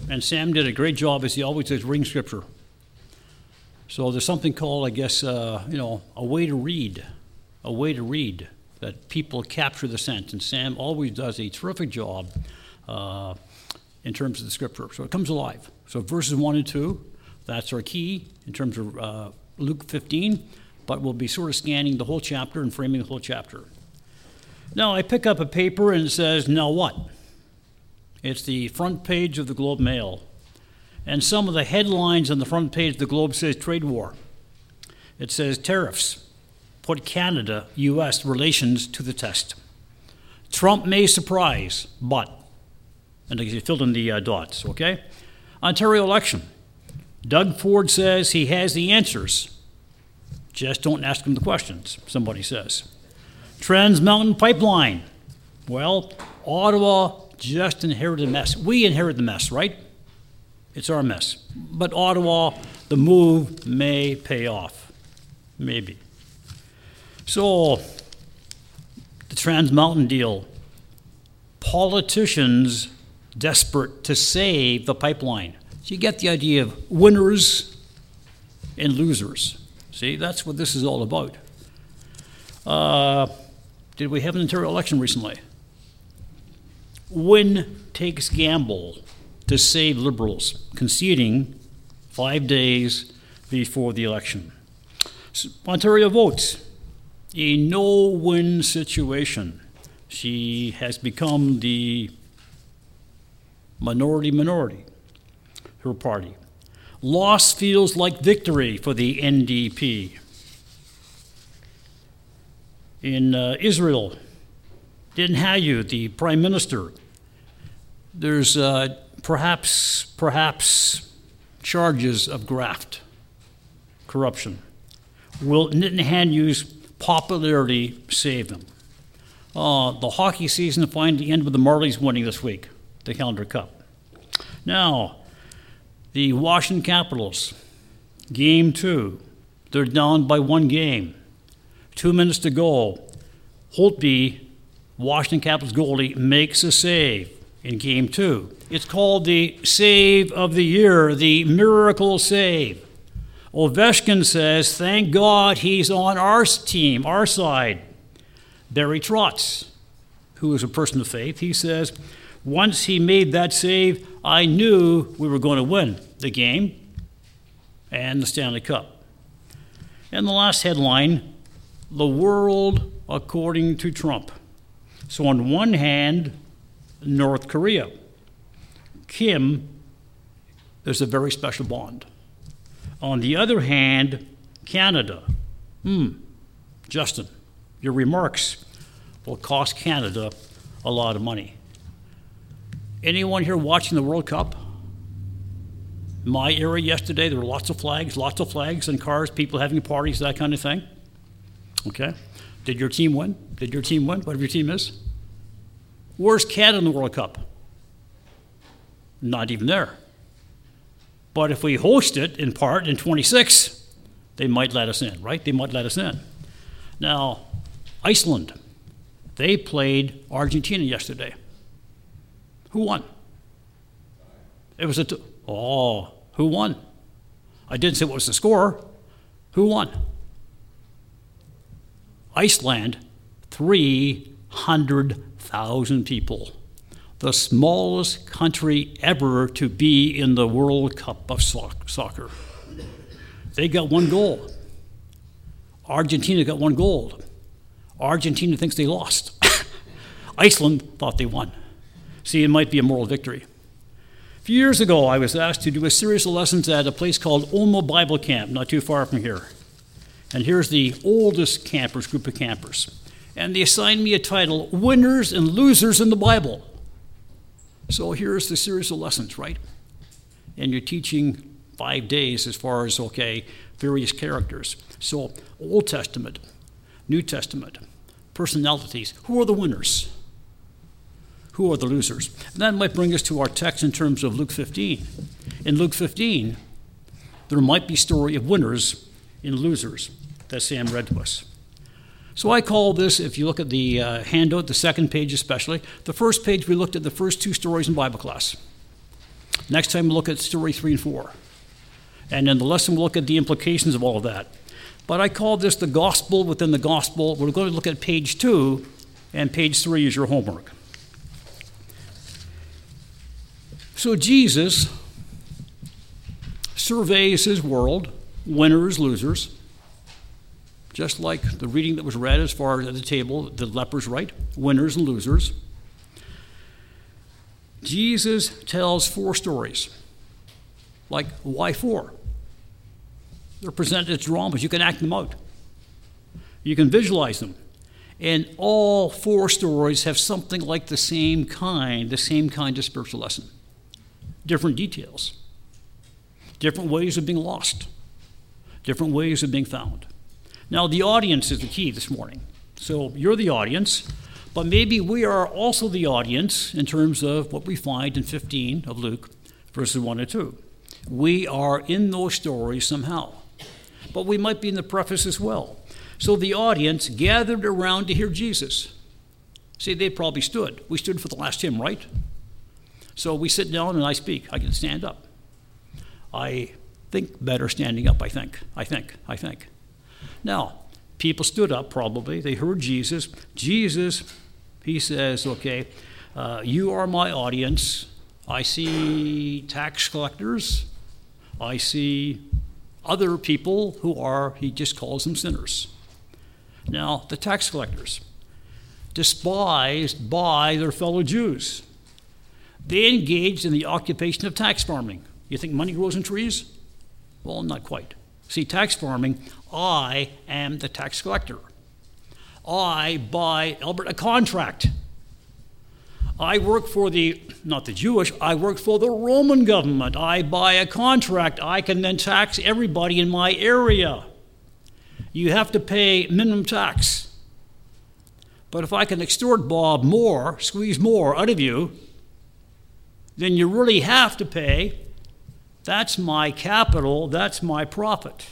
And Sam did a great job, as he always does, reading Scripture. So there's something called, I guess, a way to read. A way to read that people capture the sense. And Sam always does a terrific job in terms of the Scripture. So it comes alive. So verses 1 and 2, that's our key in terms of Luke 15. But we'll be sort of scanning the whole chapter and framing the whole chapter. Now, I pick up a paper and it says, now what? It's the front page of the Globe Mail. And some of the headlines on the front page of the Globe says trade war. It says tariffs put Canada-U.S. relations to the test. Trump may surprise, but, and you filled in the dots, okay? Ontario election. Doug Ford says he has the answers. Just don't ask him the questions, somebody says. Trans Mountain Pipeline. Well, Ottawa just inherited a mess. We inherited the mess, right? It's our mess. But Ottawa, the move may pay off. Maybe. So, the Trans Mountain deal. Politicians desperate to save the pipeline. So you get the idea of winners and losers. See, that's what this is all about. Did we have an Ontario election recently? Win takes gamble to save Liberals, conceding 5 days before the election. So Ontario votes. A no-win situation. She has become the minority, her party. Loss feels like victory for the NDP. In Israel, Netanyahu, the prime minister, there's perhaps charges of graft, corruption. Will Netanyahu's popularity save them? The hockey season finally ended with the Marlies winning this week, the Calendar Cup. Now, the Washington Capitals, Game 2, they're down by 1 game. 2 minutes to go. Holtby, Washington Capitals goalie, makes a save in Game 2. It's called the Save of the Year, the Miracle Save. Ovechkin says, thank God he's on our team, our side. Barry Trotz, who is a person of faith, he says, once he made that save, I knew we were going to win the game and the Stanley Cup. And the last headline, the world according to Trump. So on one hand, North Korea. Kim, there's a very special bond. On the other hand, Canada. Justin, your remarks will cost Canada a lot of money. Anyone here watching the World Cup? My area yesterday, there were lots of flags and cars, people having parties, that kind of thing. Okay. Did your team win? Whatever your team is? Where's Canada in the World Cup? Not even there. But if we host it in part in 26, they might let us in, right? They might let us in. Now, Iceland, they played Argentina yesterday. Who won? It was who won? I didn't say what was the score. Who won? Iceland, 300,000 people. The smallest country ever to be in the World Cup of soccer. They got 1 goal. Argentina got 1 gold. Argentina thinks they lost. Iceland thought they won. See, it might be a moral victory. A few years ago, I was asked to do a series of lessons at a place called Olmo Bible Camp, not too far from here. And here's the oldest group of campers. And they assigned me a title, Winners and Losers in the Bible. So here's the series of lessons, right? And you're teaching 5 days as far as, various characters. So Old Testament, New Testament, personalities. Who are the winners? Who are the losers? And that might bring us to our text in terms of Luke 15. In Luke 15, there might be story of winners and losers that Sam read to us. So I call this, if you look at the handout, the second page especially, the first page we looked at the first 2 stories in Bible class. Next time we'll look at story 3 and 4. And in the lesson we'll look at the implications of all of that. But I call this the gospel within the gospel. We're going to look at page 2, and page 3 is your homework. So Jesus surveys his world, winners, losers, just like the reading that was read as far as at the table, the lepers, right? Winners and losers. Jesus tells 4 stories. Like, why 4? They're presented as dramas. You can act them out. You can visualize them. And all 4 stories have something like the same kind of spiritual lesson. Different details. Different ways of being lost. Different ways of being found. Now, the audience is the key this morning. So you're the audience, but maybe we are also the audience in terms of what we find in 15 of Luke, verses 1 and 2. We are in those stories somehow. But we might be in the preface as well. So the audience gathered around to hear Jesus. See, they probably stood. We stood for the last hymn, right? So we sit down and I speak. I can stand up. I think better standing up, I think. Now, people stood up probably. They heard Jesus. Jesus, he says, okay, you are my audience. I see tax collectors. I see other people who are, he just calls them sinners. Now, the tax collectors, despised by their fellow Jews, they engaged in the occupation of tax farming. You think money grows in trees? Well, not quite. See, tax farming, I am the tax collector. I buy Albert a contract. I work for not the Jewish, I work for the Roman government. I buy a contract. I can then tax everybody in my area. You have to pay minimum tax. But if I can extort Bob more, squeeze more out of you, then you really have to pay. That's my capital. That's my profit.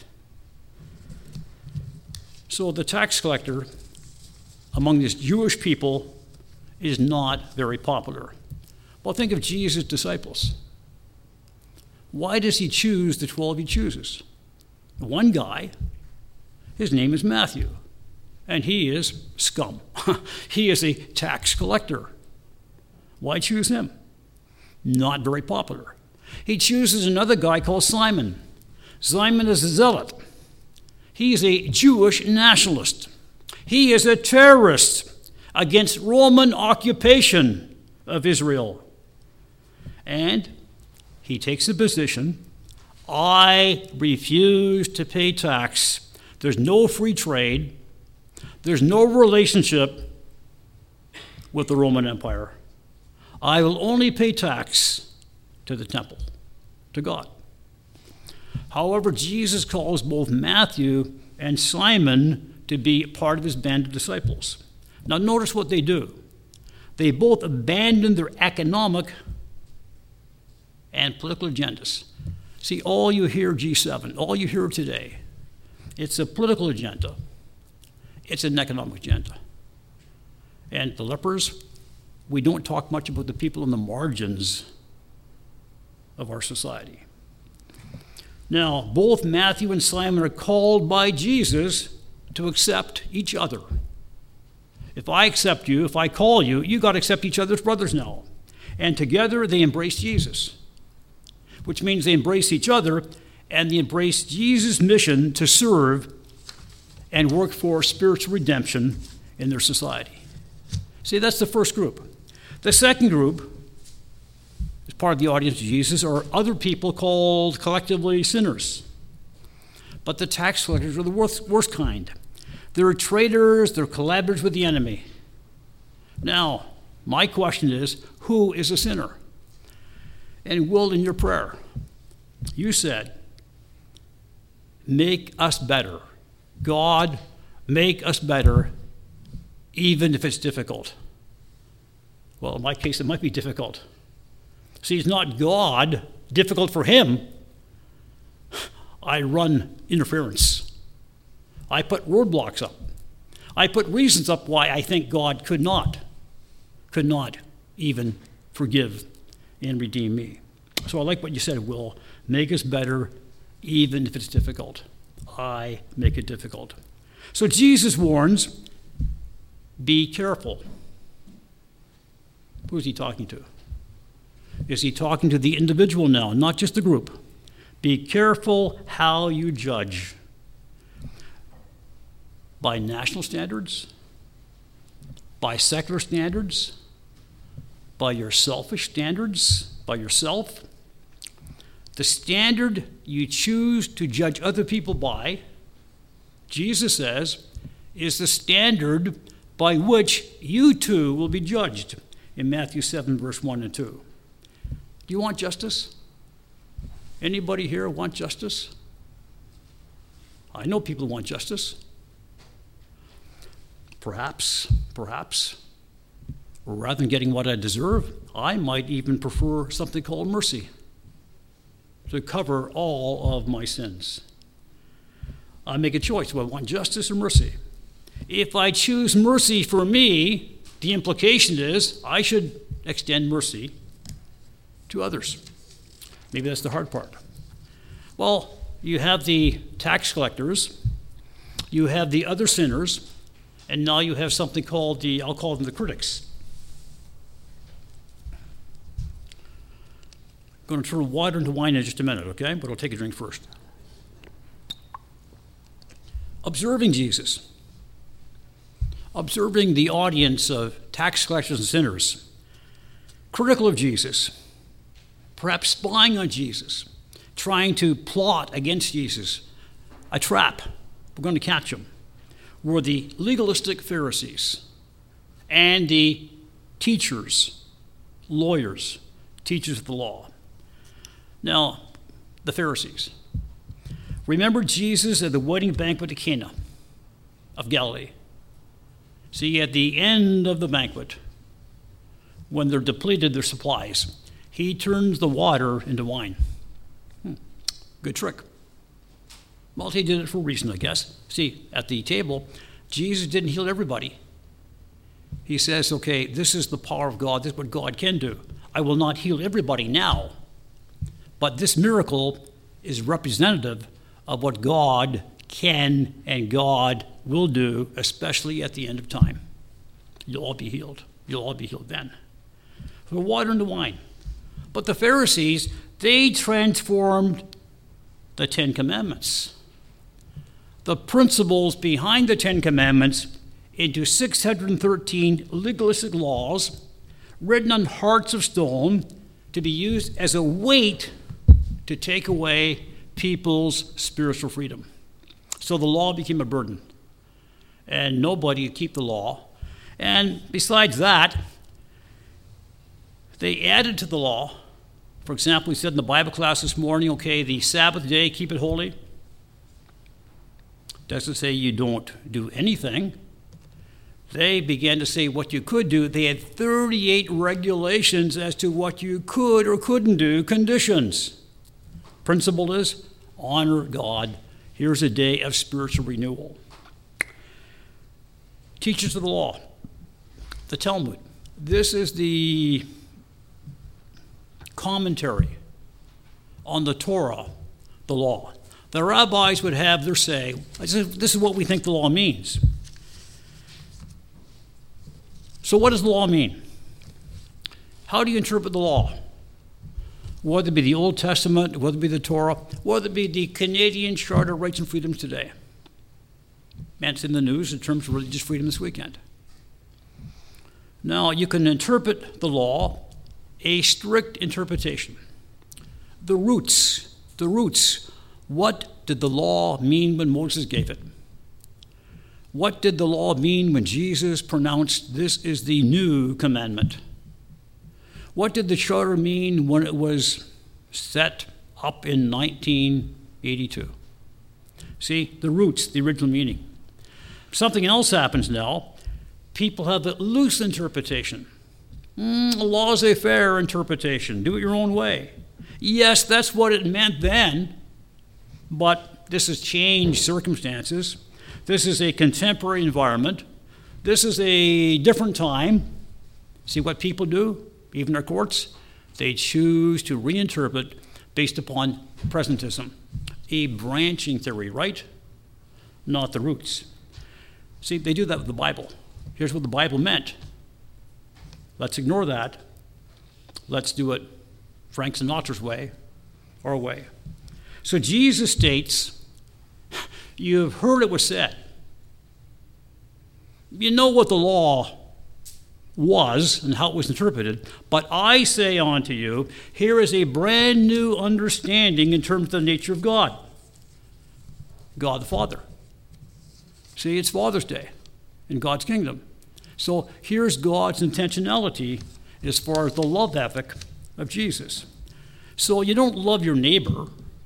So the tax collector among this Jewish people is not very popular. Well, think of Jesus' disciples. Why does he choose the 12 he chooses? One guy, his name is Matthew, and he is scum. He is a tax collector. Why choose him? Not very popular. He chooses another guy called Simon. Simon is a zealot. He's a Jewish nationalist. He is a terrorist against Roman occupation of Israel. And he takes the position, I refuse to pay tax. There's no free trade. There's no relationship with the Roman Empire. I will only pay tax to the temple, to God. However, Jesus calls both Matthew and Simon to be part of his band of disciples. Now notice what they do. They both abandon their economic and political agendas. See, all you hear G7, all you hear today, it's a political agenda. It's an economic agenda. And the lepers, we don't talk much about the people on the margins of our society. Now, both Matthew and Simon are called by Jesus to accept each other. If I accept you, if I call you, you got to accept each other's brothers now. And together they embrace Jesus, which means they embrace each other and they embrace Jesus' mission to serve and work for spiritual redemption in their society. See, that's the first group. The second group, as part of the audience of Jesus, are other people called collectively sinners. But the tax collectors are the worst kind. They're traitors, they're collaborators with the enemy. Now, my question is, who is a sinner? And Will, in your prayer, you said, make us better. God, make us better, even if it's difficult. Well, in my case, it might be difficult. See, it's not God, difficult for him. I run interference. I put roadblocks up. I put reasons up why I think God could not even forgive and redeem me. So I like what you said, Will. Make us better even if it's difficult. I make it difficult. So Jesus warns, be careful. Who is he talking to? Is he talking to the individual now, not just the group? Be careful how you judge. By national standards? By secular standards? By your selfish standards? By yourself? The standard you choose to judge other people by, Jesus says, is the standard by which you too will be judged in Matthew 7, verse 1 and 2. Do you want justice? Anybody here want justice? I know people want justice. Perhaps, rather than getting what I deserve, I might even prefer something called mercy to cover all of my sins. I make a choice. Do I want justice or mercy? If I choose mercy for me, the implication is I should extend mercy to others. Maybe that's the hard part. Well, you have the tax collectors, you have the other sinners, and now you have something called I'll call them the critics. I'm going to turn water into wine in just a minute, okay? But I'll take a drink first. Observing Jesus, observing the audience of tax collectors and sinners, critical of Jesus, perhaps spying on Jesus, trying to plot against Jesus, a trap. We're going to catch him. Were the legalistic Pharisees and the teachers, lawyers, teachers of the law. Now, the Pharisees. Remember Jesus at the wedding banquet at Cana of Galilee. See, at the end of the banquet, when they're depleted their supplies, he turns the water into wine. Good trick. Well, he did it for a reason, I guess. See, at the table, Jesus didn't heal everybody. He says, okay, this is the power of God. This is what God can do. I will not heal everybody now, but this miracle is representative of what God can and God will do, especially at the end of time. You'll all be healed. You'll all be healed then. So water into wine. But the Pharisees, they transformed the Ten Commandments, the principles behind the Ten Commandments, into 613 legalistic laws written on hearts of stone to be used as a weight to take away people's spiritual freedom. So the law became a burden, and nobody could keep the law. And besides that, they added to the law. For example, we said in the Bible class this morning, okay, the Sabbath day, keep it holy. Doesn't say you don't do anything. They began to say what you could do. They had 38 regulations as to what you could or couldn't do, conditions. Principle is honor God. Here's a day of spiritual renewal. Teachers of the law, the Talmud. This is the commentary on the Torah, the law. The rabbis would have their say. This is what we think the law means. So what does the law mean? How do you interpret the law? Whether it be the Old Testament, whether it be the Torah, whether it be the Canadian Charter of Rights and Freedoms today. And it's in the news in terms of religious freedom this weekend. Now, you can interpret the law, a strict interpretation. The roots. What did the law mean when Moses gave it? What did the law mean when Jesus pronounced, this is the new commandment? What did the charter mean when it was set up in 1982? See, the roots, the original meaning. Something else happens now. People have a loose interpretation. Laissez-faire interpretation. Do it your own way. Yes, that's what it meant then, but this has changed circumstances. This is a contemporary environment. This is a different time. See what people do, even our courts? They choose to reinterpret based upon presentism, a branching theory, right? Not the roots. See, they do that with the Bible. Here's what the Bible meant. Let's ignore that. Let's do it Frank Sinatra's way, our way. So Jesus states, you've heard it was said. You know what the law was and how it was interpreted, but I say unto you, here is a brand new understanding in terms of the nature of God. God the Father. See, it's Father's Day in God's kingdom. So here's God's intentionality as far as the love ethic of Jesus. So you don't love your neighbor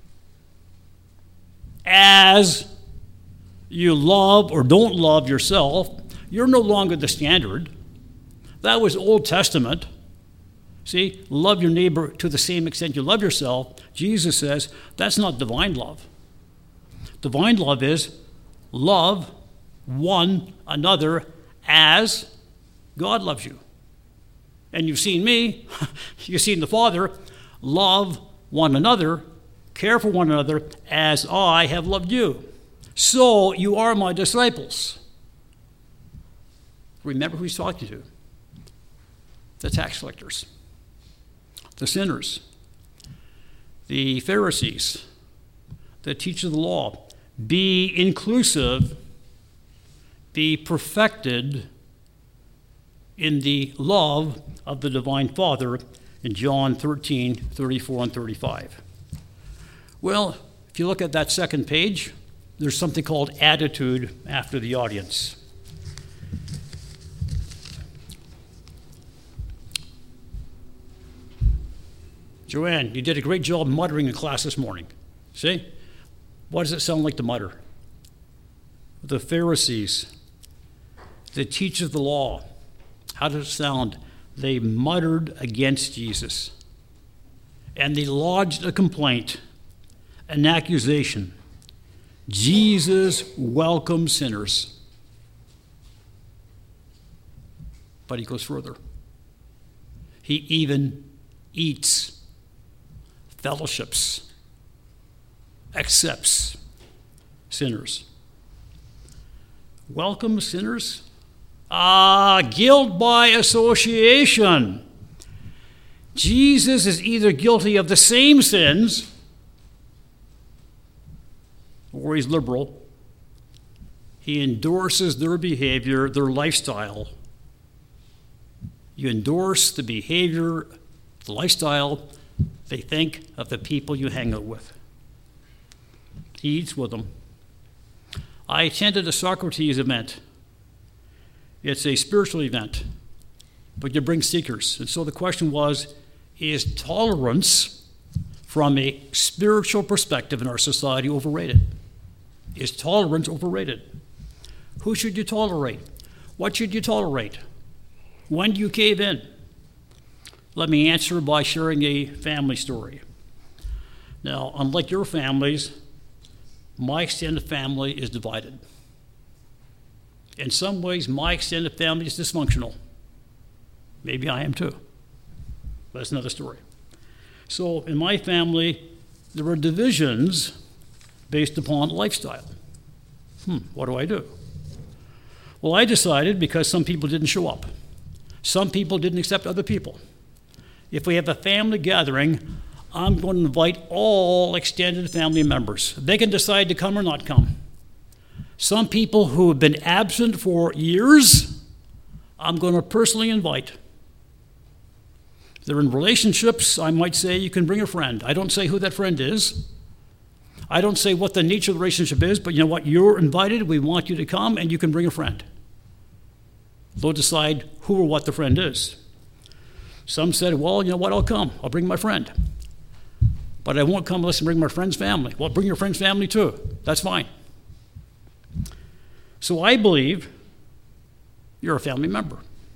as you love or don't love yourself. You're no longer the standard. That was Old Testament. See, love your neighbor to the same extent you love yourself. Jesus says that's not divine love. Divine love is love one another as God loves you. And you've seen me, you've seen the Father, love one another, care for one another as I have loved you. So you are my disciples. Remember who he's talking to. The tax collectors, the sinners, the Pharisees, the teachers of the law. Be inclusive, be perfected in the love of the divine Father in John 13, 34 and 35. Well, if you look at that second page, there's something called attitude after the audience. Joanne, you did a great job muttering in class this morning. See? What does it sound like to mutter? The Pharisees, the teachers of the law, how does it sound? They muttered against Jesus. And they lodged a complaint, an accusation. Jesus welcomes sinners. But he goes further. He even eats, fellowships, accepts sinners. Welcome sinners? Guilt by association. Jesus is either guilty of the same sins, or he's liberal. He endorses their behavior, their lifestyle. You endorse the behavior, the lifestyle they think of the people you hang out with. He eats with them. I attended a Socrates event. It's a spiritual event, but you bring seekers. And so the question was, is tolerance from a spiritual perspective in our society overrated? Is tolerance overrated? Who should you tolerate? What should you tolerate? When do you cave in? Let me answer by sharing a family story. Now, unlike your families, my extended family is divided. In some ways, my extended family is dysfunctional. Maybe I am too. That's another story. So in my family, there were divisions based upon lifestyle. What do I do? Well, I decided because some people didn't show up. Some people didn't accept other people. If we have a family gathering, I'm going to invite all extended family members. They can decide to come or not come. Some people who have been absent for years, I'm going to personally invite. If they're in relationships, I might say you can bring a friend. I don't say who that friend is. I don't say what the nature of the relationship is, but you know what? You're invited. We want you to come, and you can bring a friend. They'll decide who or what the friend is. Some said, well, you know what? I'll come. I'll bring my friend. But I won't come unless I bring my friend's family. Well, bring your friend's family too. That's fine. So I believe you're a family member.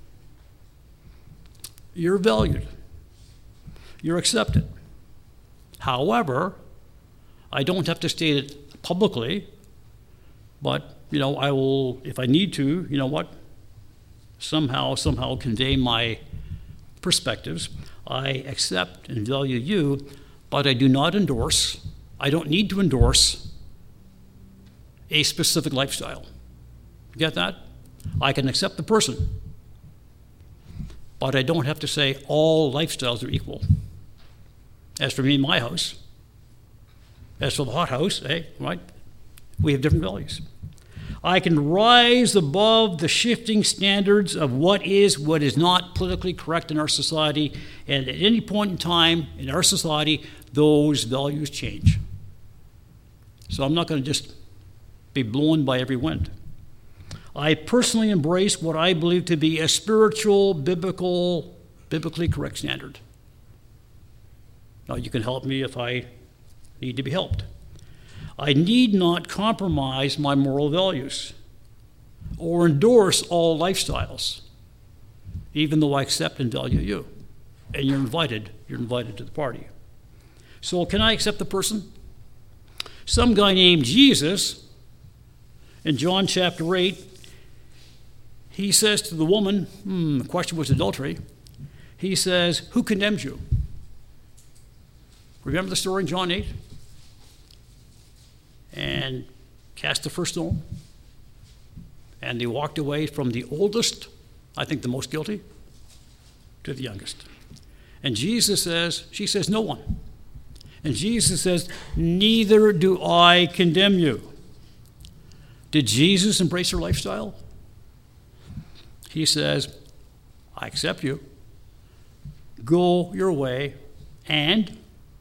You're valued. You're accepted. However, I don't have to state it publicly, but, I will, if I need to, somehow convey my perspectives. I accept and value you, but I do not endorse, I don't need to endorse a specific lifestyle. Get that? I can accept the person, but I don't have to say all lifestyles are equal. As for me and my house, as for the hot house, hey, right? We have different values. I can rise above the shifting standards of what is not politically correct in our society, and at any point in time in our society, those values change. So I'm not going to just be blown by every wind. I personally embrace what I believe to be a spiritual, biblically correct standard. Now, you can help me if I need to be helped. I need not compromise my moral values or endorse all lifestyles, even though I accept and value you. And you're invited to the party. So can I accept the person? Some guy named Jesus, in John chapter 8, he says to the woman, the question was adultery, he says, who condemns you? Remember the story in John 8? And cast the first stone. And they walked away from the oldest, I think the most guilty, to the youngest. And Jesus says, she says, no one. And Jesus says, neither do I condemn you. Did Jesus embrace her lifestyle? He says, I accept you. Go your way and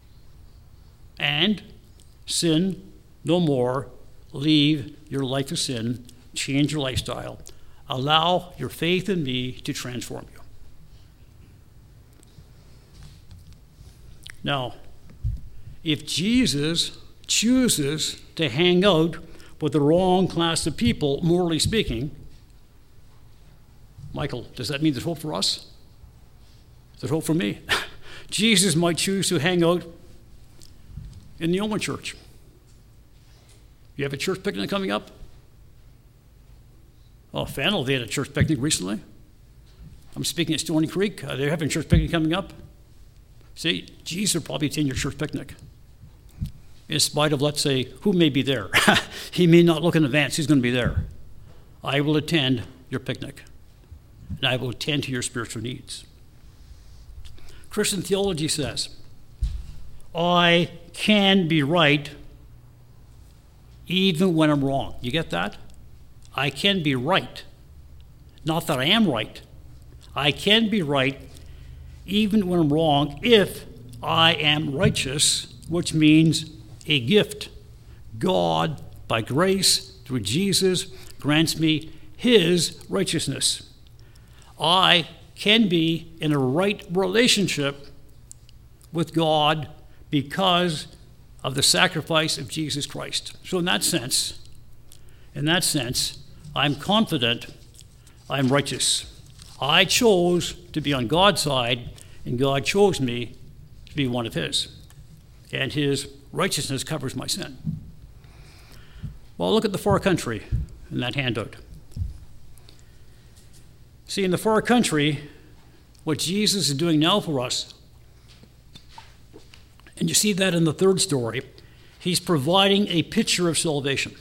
sin no more. Leave your life of sin. Change your lifestyle. Allow your faith in me to transform you. Now, if Jesus chooses to hang out with the wrong class of people, morally speaking, Michael, does that mean there's hope for us? There's hope for me. Jesus might choose to hang out in the Owen Church. You have a church picnic coming up? Oh, Fennel, they had a church picnic recently. I'm speaking at Stony Creek. They're having a church picnic coming up. See, Jesus will probably attend your church picnic. In spite of, let's say, who may be there. He may not look in advance. He's going to be there. I will attend your picnic. And I will attend to your spiritual needs. Christian theology says, I can be right even when I'm wrong. You get that? I can be right. Not that I am right. I can be right even when I'm wrong if I am righteous, which means a gift. God, by grace, through Jesus, grants me his righteousness. I can be in a right relationship with God because of the sacrifice of Jesus Christ. So in that sense, I'm confident I'm righteous. I chose to be on God's side, and God chose me to be one of his. And his righteousness covers my sin. Well, look at the far country in that handout. See, in the far country, what Jesus is doing now for us, and you see that in the third story, he's providing a picture of salvation.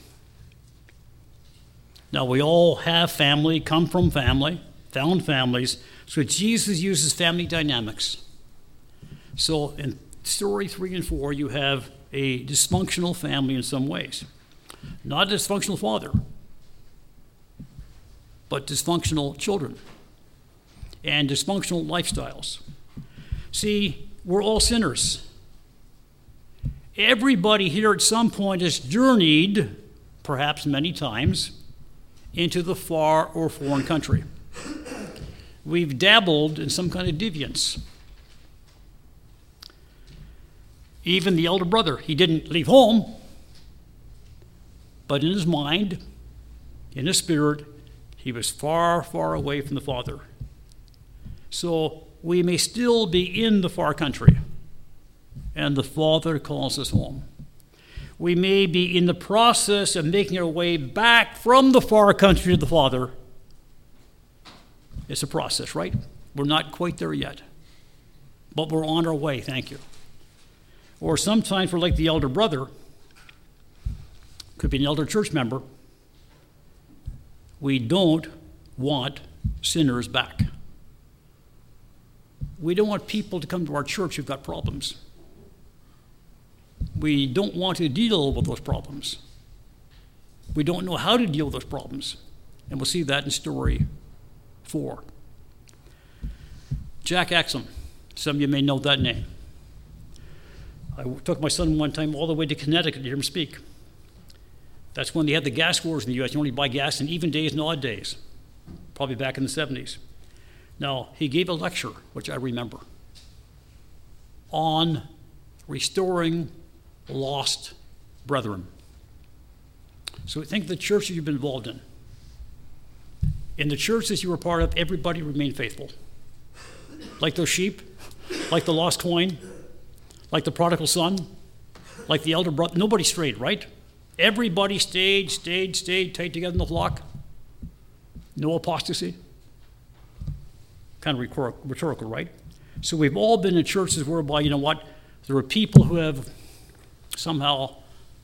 Now, we all have family, come from family, found families, so Jesus uses family dynamics. So in story 3 and 4, you have a dysfunctional family in some ways. Not a dysfunctional father, but dysfunctional children and dysfunctional lifestyles. See, we're all sinners. Everybody here at some point has journeyed, perhaps many times, into the far or foreign country. We've dabbled in some kind of deviance. Even the elder brother, he didn't leave home, but in his mind, in his spirit, he was far, far away from the Father. So we may still be in the far country, and the Father calls us home. We may be in the process of making our way back from the far country to the Father. It's a process, right? We're not quite there yet. but we're on our way, thank you. Or sometimes we're like the elder brother, could be an elder church member. We don't want sinners back. We don't want people to come to our church who've got problems. We don't want to deal with those problems. We don't know how to deal with those problems. And we'll see that in story 4. Jack Axum. Some of you may know that name. I took my son one time all the way to Connecticut to hear him speak. That's when they had the gas wars in the U.S. You only buy gas in even days and odd days, probably back in the 70s. Now, he gave a lecture, which I remember, on restoring lost brethren. So think of the church that you've been involved in. In the church that you were part of, everybody remained faithful. Like those sheep, like the lost coin, like the prodigal son, like the elder brother. Nobody strayed, right? Everybody stayed tight together in the flock. No apostasy. Kind of rhetorical, right? So we've all been in churches whereby, you know what, there are people who have somehow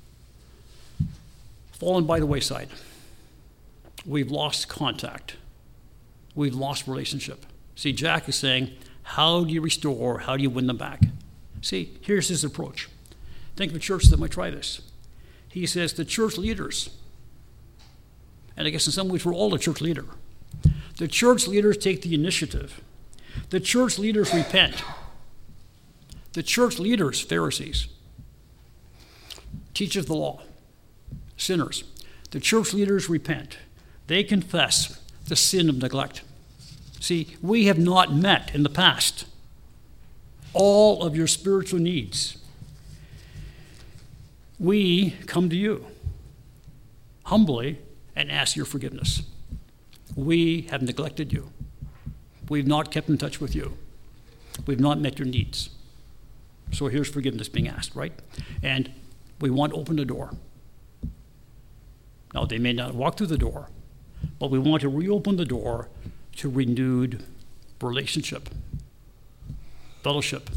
fallen by the wayside. We've lost contact. We've lost relationship. See, Jack is saying, how do you restore, how do you win them back? See, here's his approach. Think of a church that might try this. He says the church leaders, and I guess in some ways we're all a church leader. The church leaders take the initiative. The church leaders repent. The church leaders, Pharisees, teachers of the law, sinners. The church leaders repent. They confess the sin of neglect. See, we have not met in the past all of your spiritual needs. We come to you humbly and ask your forgiveness. We have neglected you. We've not kept in touch with you. We've not met your needs. So here's forgiveness being asked, right? And we want to open the door. Now, they may not walk through the door, but we want to reopen the door to renewed relationship, fellowship.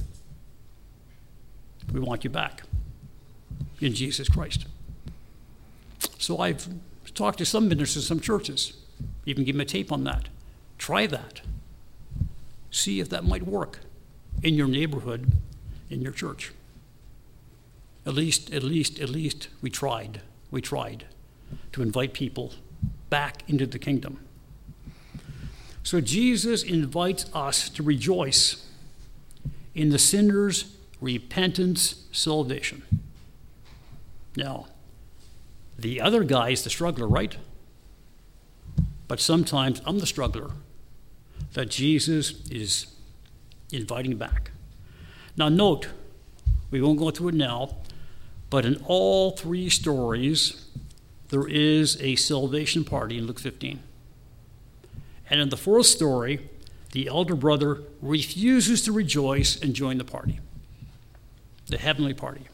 We want you back in Jesus Christ. So I've talked to some ministers, some churches, even give them a tape on that. Try that. See if that might work in your neighborhood, in your church. At least we tried. We tried to invite people back into the kingdom. So Jesus invites us to rejoice in the sinner's repentance, salvation. Now, the other guy is the struggler, right? But sometimes I'm the struggler that Jesus is inviting back. Now note, we won't go through it now, but in all 3 stories, there is a salvation party in Luke 15. And in the first story, the elder brother refuses to rejoice and join the party, the heavenly party.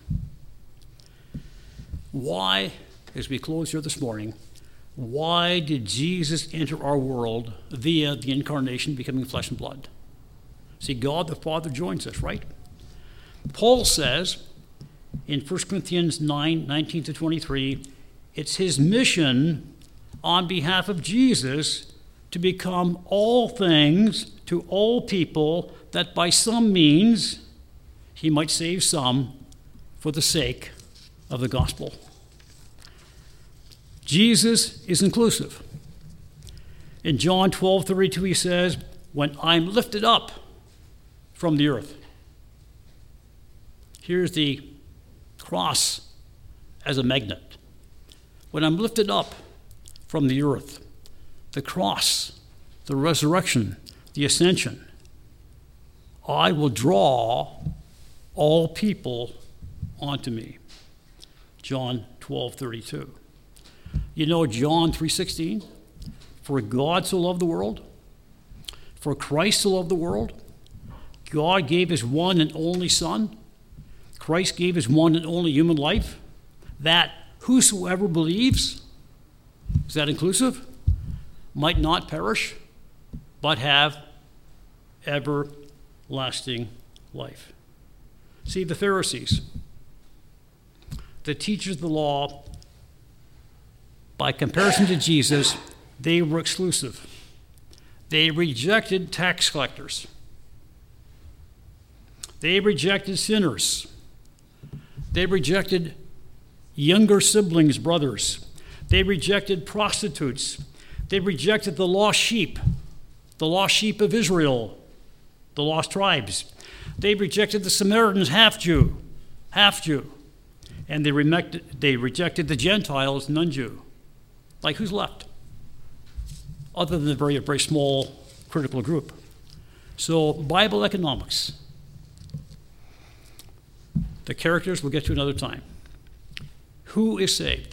Why, as we close here this morning, why did Jesus enter our world via the incarnation, becoming flesh and blood? See, God the Father joins us, right? Paul says in 1 Corinthians 9:19-23, it's his mission on behalf of Jesus to become all things to all people, that by some means he might save some for the sake of the gospel. Jesus is inclusive. In John 12:32 he says, when I'm lifted up from the earth. Here's the cross as a magnet. When I'm lifted up from the earth, the cross, the resurrection, the ascension, I will draw all people onto me. John 12:32. You know John 3:16? For God so loved the world, for Christ so loved the world, God gave his one and only Son, Christ gave his one and only human life, that whosoever believes, is that inclusive? Might not perish, but have everlasting life. See, the Pharisees, the teachers of the law, by comparison to Jesus, they were exclusive. They rejected tax collectors. They rejected sinners. They rejected younger siblings, brothers. They rejected prostitutes. They rejected the lost sheep of Israel, the lost tribes. They rejected the Samaritans, half Jew. And they rejected the Gentiles, non-Jew. Like, who's left? Other than a very, very small critical group. So, Bible economics. The characters we'll get to another time. Who is saved?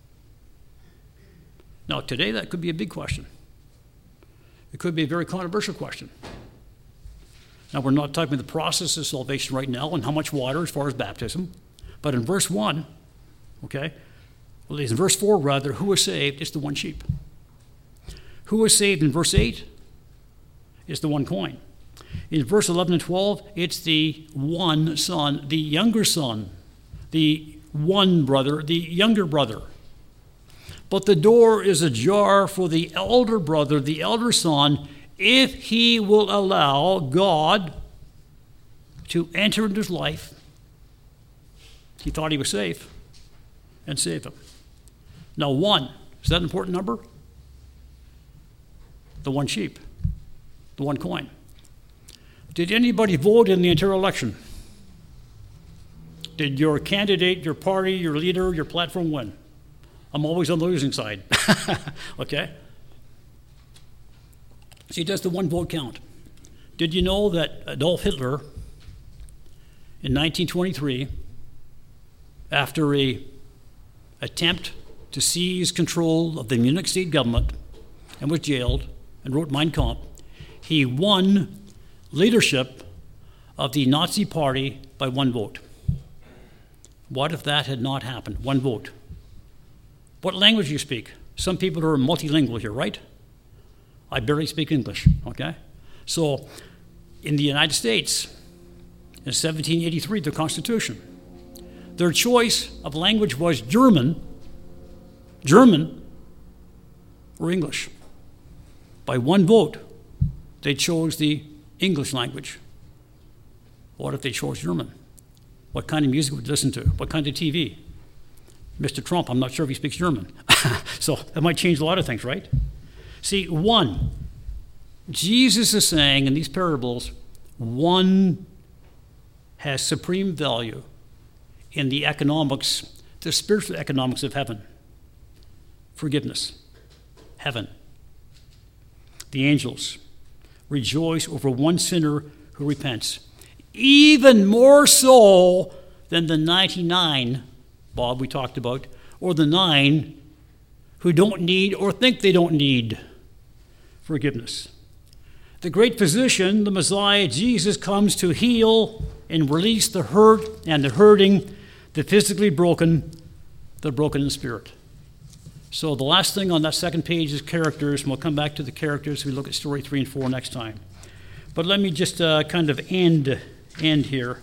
Now, today that could be a big question. It could be a very controversial question. Now, we're not talking about the process of salvation right now and how much water as far as baptism. But in verse 1, okay, well, in verse 4 rather, who is saved is the one sheep. Who is saved in verse 8 is the one coin. In verse 11 and 12, it's the one son, the younger son, the one brother, the younger brother. But the door is ajar for the elder brother, the elder son, if he will allow God to enter into his life. He thought he was safe and save him. Now, one, is that an important number? The one sheep, the one coin. Did anybody vote in the entire election? Did your candidate, your party, your leader, your platform win? I'm always on the losing side. Okay? See, does the one vote count? Did you know that Adolf Hitler, in 1923, after an attempt to seize control of the Munich state government and was jailed and wrote Mein Kampf, he won leadership of the Nazi Party by one vote. What if that had not happened? One vote. What language do you speak? Some people are multilingual here, right? I barely speak English, okay? So, in the United States, in 1783, the Constitution, their choice of language was German, or English. By one vote, they chose the English language. What if they chose German? What kind of music would you listen to? What kind of TV? Mr. Trump, I'm not sure if he speaks German. So that might change a lot of things, right? See, one, Jesus is saying in these parables, one has supreme value in the economics, the spiritual economics of heaven. Forgiveness, heaven. The angels rejoice over one sinner who repents, even more so than the 99, Bob, we talked about, or the 9 who don't need or think they don't need forgiveness. The great physician, the Messiah, Jesus, comes to heal and release the hurt and the hurting, the physically broken, the broken in spirit. So the last thing on that second page is characters, and we'll come back to the characters as we look at story 3 and 4 next time. But let me just kind of end here.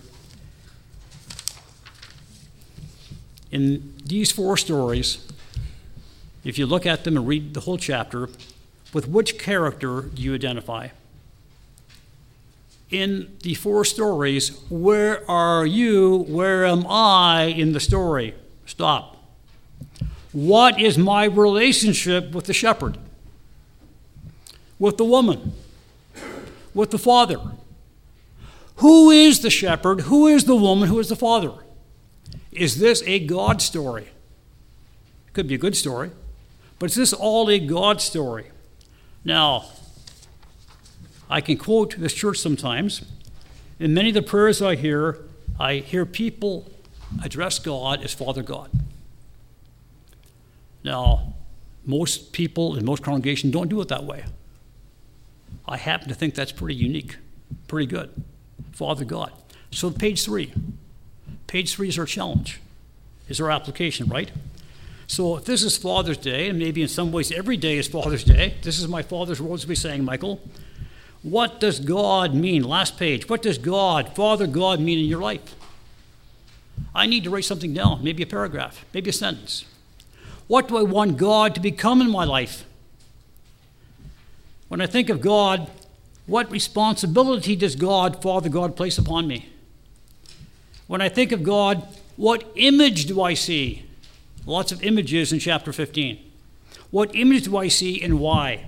In these 4 stories, if you look at them and read the whole chapter, with which character do you identify? In the 4 stories, where are you? Where am I in the story? Stop. What is my relationship with the shepherd? With the woman? With the father? Who is the shepherd? Who is the woman? Who is the father? Is this a God story? It could be a good story, but is this all a God story? Now, I can quote this church sometimes. In many of the prayers I hear people address God as Father God. Now, most people in most congregations don't do it that way. I happen to think that's pretty unique, pretty good. Father God. So page 3. Page 3 is our challenge, is our application, right? So if this is Father's Day, and maybe in some ways every day is Father's Day, this is my father's words to be saying, Michael, What does God mean? Last page. What does God, Father God, mean in your life? I need to write something down, maybe a paragraph, maybe a sentence. What do I want God to become in my life? When I think of God, what responsibility does God, Father God, place upon me? When I think of God, what image do I see? Lots of images in chapter 15. What image do I see and why?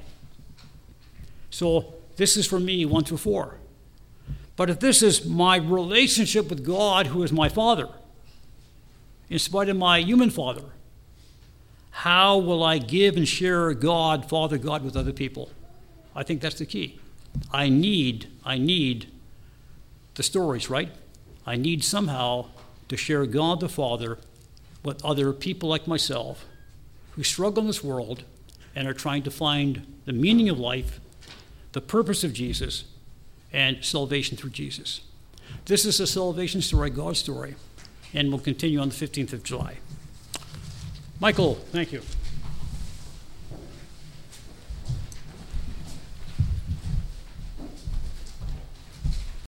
So this is for me, 1 through 4. But if this is my relationship with God, who is my Father, in spite of my human father, how will I give and share God, Father God, with other people? I think that's the key. I need the stories, right? I need somehow to share God the Father with other people like myself who struggle in this world and are trying to find the meaning of life, the purpose of Jesus, and salvation through Jesus. This is a salvation story, God's story, and we'll continue on the 15th of July. Michael, thank you.